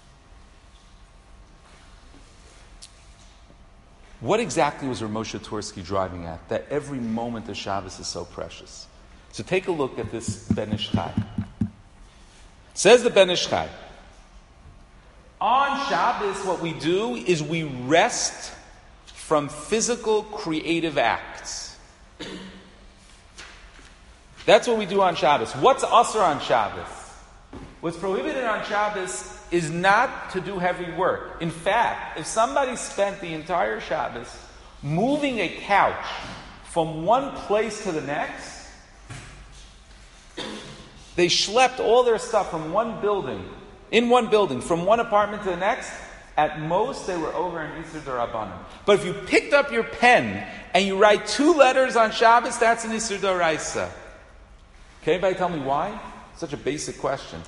[SPEAKER 1] What exactly was Rav Moshe Twersky driving at? That every moment of Shabbos is so precious. So take a look at this Ben Ish Chai. Says the Ben Ish Chai, on Shabbos what we do is we rest from physical creative acts. That's what we do on Shabbos. What's asur on Shabbos? What's prohibited on Shabbos is not to do heavy work. In fact, if somebody spent the entire Shabbos moving a couch from one place to the next, they schlepped all their stuff from one building, in one building, from one apartment to the next, at most they were over in Isur D'Rabbanan. But if you picked up your pen and you write two letters on Shabbos, that's an Isur D'Oraisa. Can anybody tell me why? Such a basic question.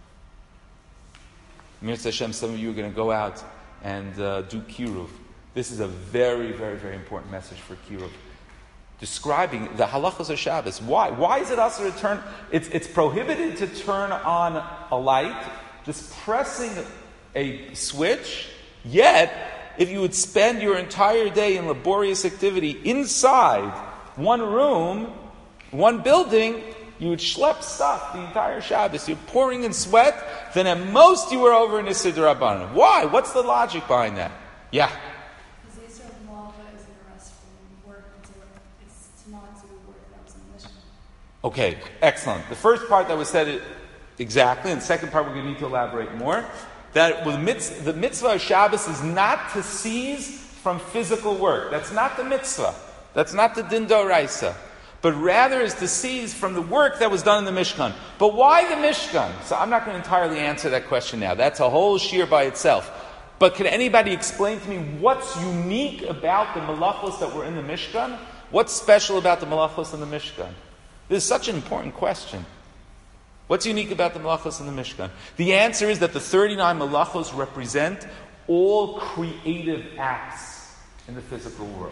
[SPEAKER 1] Mirza Hashem, some of you are going to go out and uh, do kiruv. This is a very, very, very important message for kiruv. Describing the halachos of Shabbos. Why? Why is it also to turn? It's, it's prohibited to turn on a light, just pressing a switch. Yet, if you would spend your entire day in laborious activity inside one room, one building, you would schlep stuff the entire Shabbos. You're pouring in sweat, then at most you were over in Issur D'Rabbanan. Why? What's the logic behind that? Yeah.
[SPEAKER 3] Because the Issur of Malva is an arrest from work. It's, a, it's to not do work that was in the mission.
[SPEAKER 1] Okay, excellent. The first part that was said it exactly, and the second part we're going to need to elaborate more. That with mitzvah, the mitzvah of Shabbos is not to cease from physical work. That's not the mitzvah. That's not the din d'oraisa. But rather is to cease from the work that was done in the Mishkan. But why the Mishkan? So I'm not going to entirely answer that question now. That's a whole shiur by itself. But can anybody explain to me what's unique about the malachos that were in the Mishkan? What's special about the malachos in the Mishkan? This is such an important question. What's unique about the malachos in the Mishkan? The answer is that the thirty-nine malachos represent all creative acts in the physical world.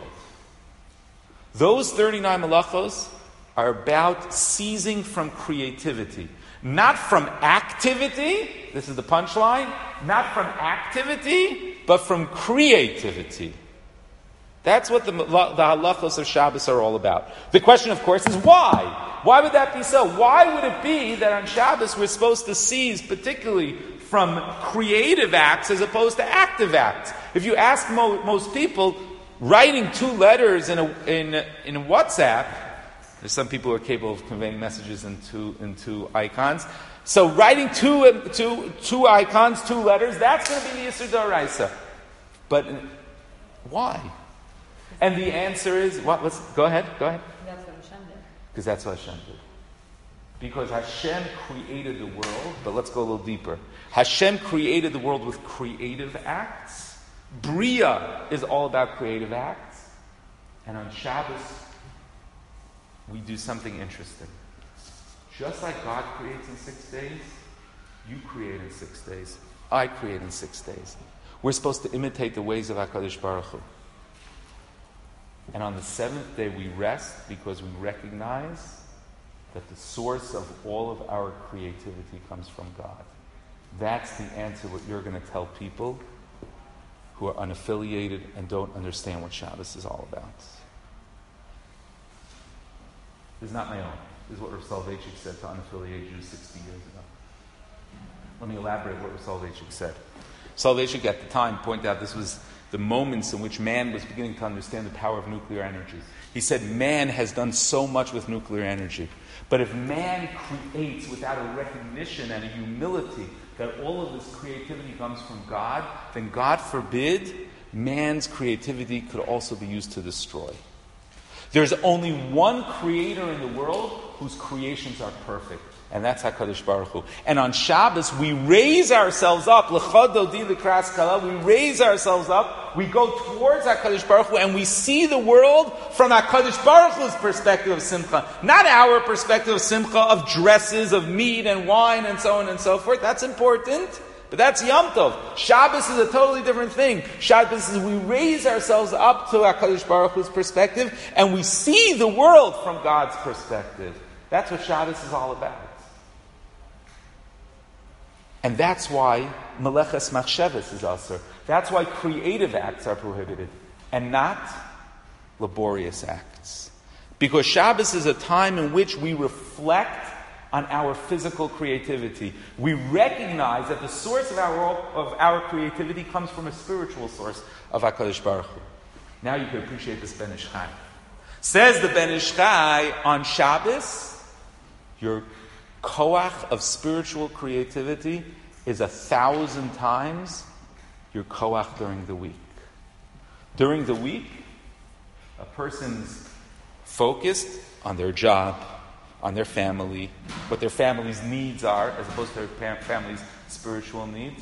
[SPEAKER 1] Those thirty-nine malachos are about ceasing from creativity. Not from activity, this is the punchline, not from activity, but from creativity. That's what the, the halachos of Shabbos are all about. The question, of course, is why? Why would that be so? Why would it be that on Shabbos we're supposed to cease particularly from creative acts as opposed to active acts? If you ask mo- most people, writing two letters in a, in, a, in a WhatsApp, there's some people who are capable of conveying messages into, into icons. So writing two, two, two icons, two letters, that's going to be the Issur D'Oraisa. But why? And the answer is, what? Let's go ahead. Go ahead.
[SPEAKER 5] That's what Hashem did.
[SPEAKER 1] Because that's what Hashem did. Because Hashem created the world, but let's go a little deeper. Hashem created the world with creative acts. Bria is all about creative acts. And on Shabbos, we do something interesting. Just like God creates in six days, you create in six days. I create in six days. We're supposed to imitate the ways of HaKadosh Baruch Hu. And on the seventh day we rest because we recognize that the source of all of our creativity comes from God. That's the answer what you're going to tell people who are unaffiliated and don't understand what Shabbos is all about. This is not my own. This is what Rav Soloveitchik said to unaffiliated Jews sixty years ago. Let me elaborate what Rav Soloveitchik said. Soloveitchik at the time pointed out this was the moments in which man was beginning to understand the power of nuclear energy. He said man has done so much with nuclear energy. But if man creates without a recognition and a humility that all of this creativity comes from God, then God forbid, man's creativity could also be used to destroy. There's only one creator in the world whose creations are perfect, and that's HaKadosh Baruch Hu. And on Shabbos, we raise ourselves up, l'chododi l'kras kala, we raise ourselves up, we go towards HaKadosh Baruch Hu, and we see the world from HaKadosh Baruch Hu's perspective of simcha. Not our perspective of simcha, of dresses, of meat and wine, and so on and so forth. That's important. But that's Yom Tov. Shabbos is a totally different thing. Shabbos is we raise ourselves up to HaKadosh Baruch Hu's perspective, and we see the world from God's perspective. That's what Shabbos is all about. And that's why Meleches Machshavos is asur. That's why creative acts are prohibited, and not laborious acts. Because Shabbos is a time in which we reflect on our physical creativity. We recognize that the source of our of our creativity comes from a spiritual source of HaKadosh Baruch Hu. Now you can appreciate this Ben Ish Chai. Says the Ben Ish Chai, on Shabbos, your koach of spiritual creativity is a thousand times your koach during the week. During the week, a person's focused on their job, on their family, what their family's needs are, as opposed to their family's spiritual needs.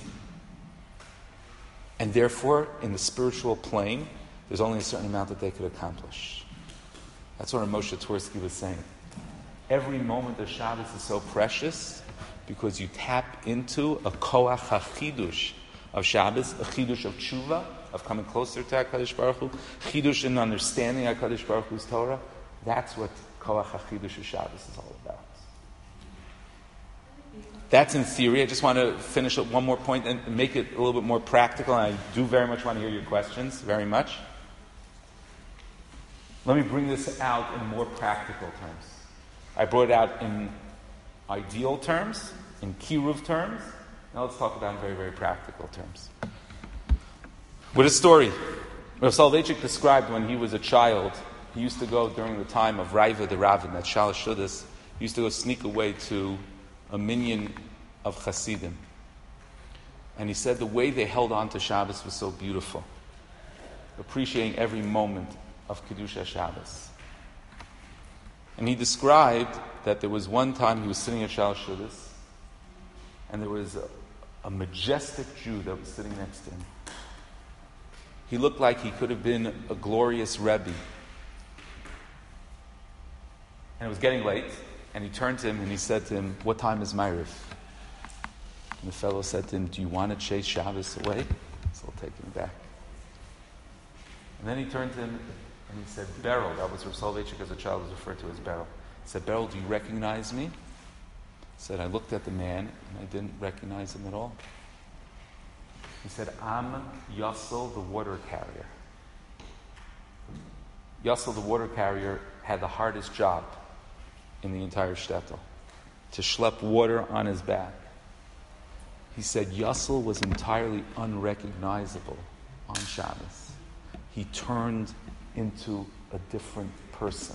[SPEAKER 1] And therefore, in the spiritual plane, there's only a certain amount that they could accomplish. That's what Moshe Twersky was saying. Every moment of Shabbos is so precious because you tap into a koach hachidush of Shabbos, a chidush of tshuva, of coming closer to HaKadosh Baruch Hu, chidush in understanding HaKadosh Baruch Hu's Torah. That's what koach hachidush of Shabbos is all about. That's in theory. I just want to finish up one more point and make it a little bit more practical, and I do very much want to hear your questions, very much. Let me bring this out in more practical terms. I brought it out in ideal terms, in kiruv terms. Now let's talk about it in very, very practical terms. With a story. Rav Soloveitchik described when he was a child, he used to go during the time of Raiva the Ravin, at Shalosh Shudas, he used to go sneak away to a minyan of Hasidim. And he said the way they held on to Shabbos was so beautiful, appreciating every moment of Kedusha Shabbos. And he described that there was one time he was sitting at Shalosh Shudas, and there was a, a majestic Jew that was sitting next to him. He looked like he could have been a glorious Rebbe. And it was getting late, and he turned to him and he said to him, "What time is Ma'ariv?" And the fellow said to him, "Do you want to chase Shabbos away?" So I'll take him back. And then he turned to him and he said, "Beryl," that was Rav Soloveitchik as a child was referred to as Beryl. He said, "Beryl, do you recognize me?" He said, "I looked at the man and I didn't recognize him at all." He said, "I'm Yassel, the water carrier." Yassel, the water carrier, had the hardest job in the entire shtetl, to schlep water on his back. He said Yassel was entirely unrecognizable on Shabbos. He turned into a different person.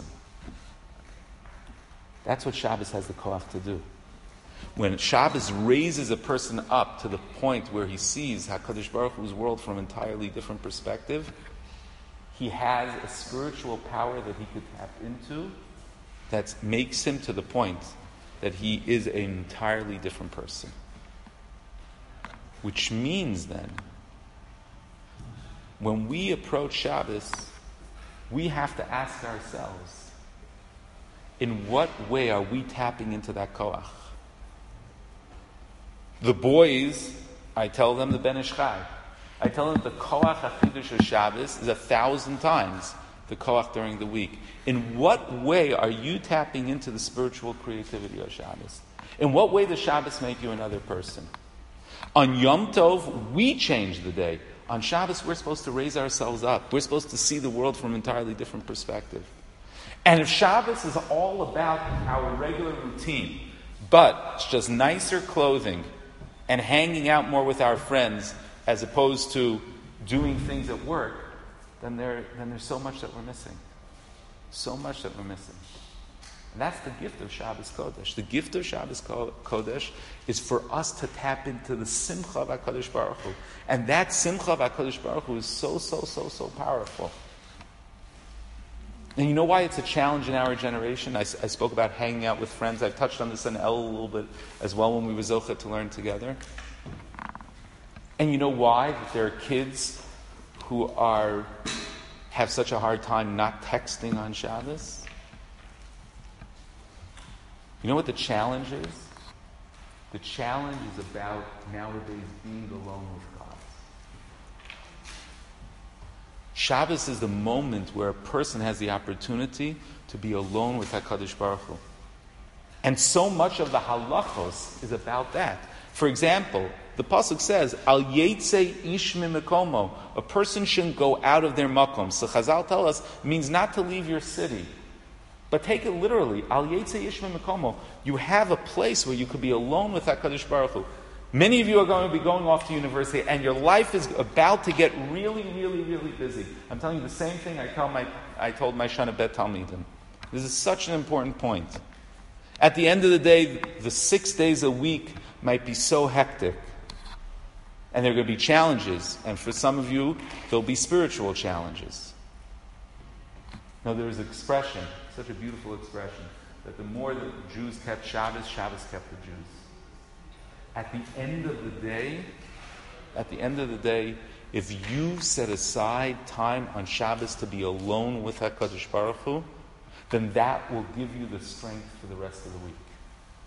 [SPEAKER 1] That's what Shabbos has the koach to do. When Shabbos raises a person up to the point where he sees HaKadosh Baruch Hu's world from an entirely different perspective, he has a spiritual power that he could tap into that makes him to the point that he is an entirely different person. Which means then, when we approach Shabbos, we have to ask ourselves, in what way are we tapping into that koach? The boys, I tell them the Ben Ish Chai. I tell them the koach hachidush of Shabbos is a thousand times the koach during the week. In what way are you tapping into the spiritual creativity of Shabbos? In what way does Shabbos make you another person? On Yom Tov, we change the day. On Shabbos, we're supposed to raise ourselves up. We're supposed to see the world from an entirely different perspective. And if Shabbos is all about our regular routine, but it's just nicer clothing and hanging out more with our friends as opposed to doing things at work, then there then there's so much that we're missing. So much that we're missing. And that's the gift of Shabbos Kodesh. The gift of Shabbos Kodesh is for us to tap into the Simcha of HaKadosh Baruch Hu. And that Simcha of HaKadosh Baruch Hu is so, so, so, so powerful. And you know why it's a challenge in our generation? I, I spoke about hanging out with friends. I've touched on this in El a little bit as well when we were Zocha to learn together. And you know why? That there are kids who are have such a hard time not texting on Shabbos. You know what the challenge is? The challenge is about nowadays being alone with God. Shabbos is the moment where a person has the opportunity to be alone with HaKadosh Baruch Hu. And so much of the halachos is about that. For example, the pasuk says, "Al yetze ish mimekomo," a person shouldn't go out of their makom. So Chazal tell us means not to leave your city, but take it literally. Al yetze ish mimekomo. You have a place where you could be alone with HaKadosh Baruch Hu. Many of you are going to be going off to university, and your life is about to get really, really, really busy. I'm telling you the same thing I tell my I told my Shana Bet Talmidim. This is such an important point. At the end of the day, the six days a week might be so hectic. And there are going to be challenges. And for some of you, there'll be spiritual challenges. Now, there's an expression, such a beautiful expression, that the more the Jews kept Shabbos, Shabbos kept the Jews. At the end of the day, at the end of the day, if you set aside time on Shabbos to be alone with HaKadosh Baruch Hu, then that will give you the strength for the rest of the week.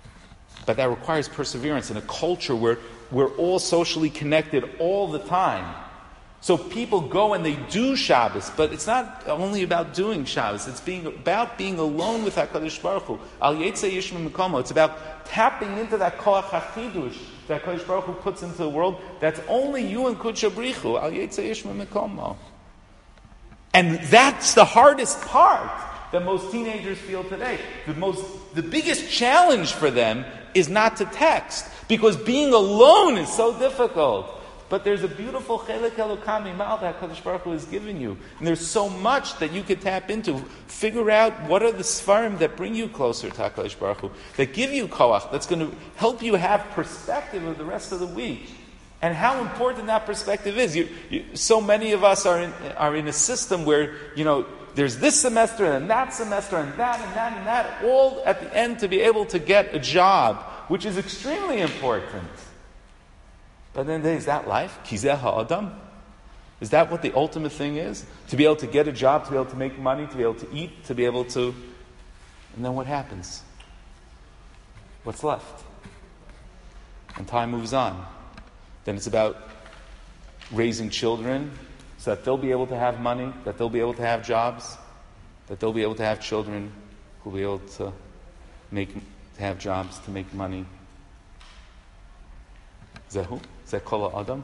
[SPEAKER 1] But that requires perseverance in a culture where we're all socially connected all the time. So people go and they do Shabbos, but it's not only about doing Shabbos. It's being about being alone with HaKadosh Baruch Hu. Al Yetzei Yishma Mekomo. It's about tapping into that Koach HaChidush that HaKadosh Baruch Hu puts into the world. That's only you and Kudsha Brichu. Al Yetzei Yishma Mekomo. And that's the hardest part that most teenagers feel today. The most, the biggest challenge for them is not to text, because being alone is so difficult. But there's a beautiful Chelek Elokam Imal that HaKadosh Baruch Hu has given you. And there's so much that you could tap into. Figure out what are the Sfarim that bring you closer to HaKadosh Baruch Hu, that give you Koach, that's going to help you have perspective of the rest of the week. And how important that perspective is. You, you, so many of us are in, are in a system where, you know, there's this semester and that semester and that and that and that, all at the end to be able to get a job, which is extremely important. But then is that life? Kizeh ha'adam? Is that what the ultimate thing is? To be able to get a job, to be able to make money, to be able to eat, to be able to... And then what happens? What's left? And time moves on. Then it's about raising children so that they'll be able to have money, that they'll be able to have jobs, that they'll be able to have children who'll be able to make to have jobs, to make money. Zehu? Zeh kol ha'adam?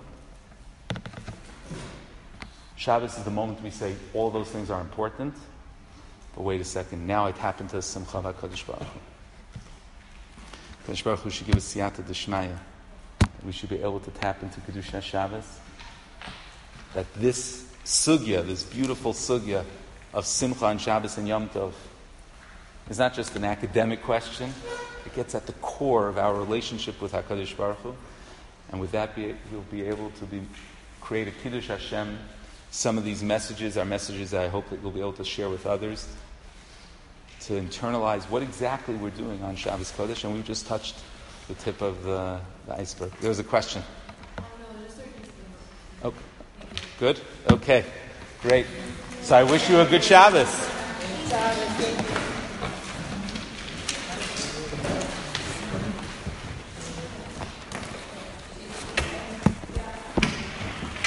[SPEAKER 1] Shabbos is the moment we say all those things are important. But wait a second, now I tap into the Simcha of HaKadosh Baruch Hu. HaKadosh Baruch Hu should give us siyata d'shmaya. We should be able to tap into Kedusha Shabbos. That this sugya, this beautiful sugya of Simcha and Shabbos and Yom Tov, is not just an academic question. It gets at the core of our relationship with HaKadosh Baruch Hu. And with that, be, we'll be able to be, create a Kiddush Hashem. Some of these messages are messages that I hope that you'll be able to share with others, to internalize what exactly we're doing on Shabbos Kodesh. And we've just touched the tip of the, the iceberg. There was a question. Okay. Good? Okay. Great. So I wish you a good Shabbos.
[SPEAKER 2] Shabbos.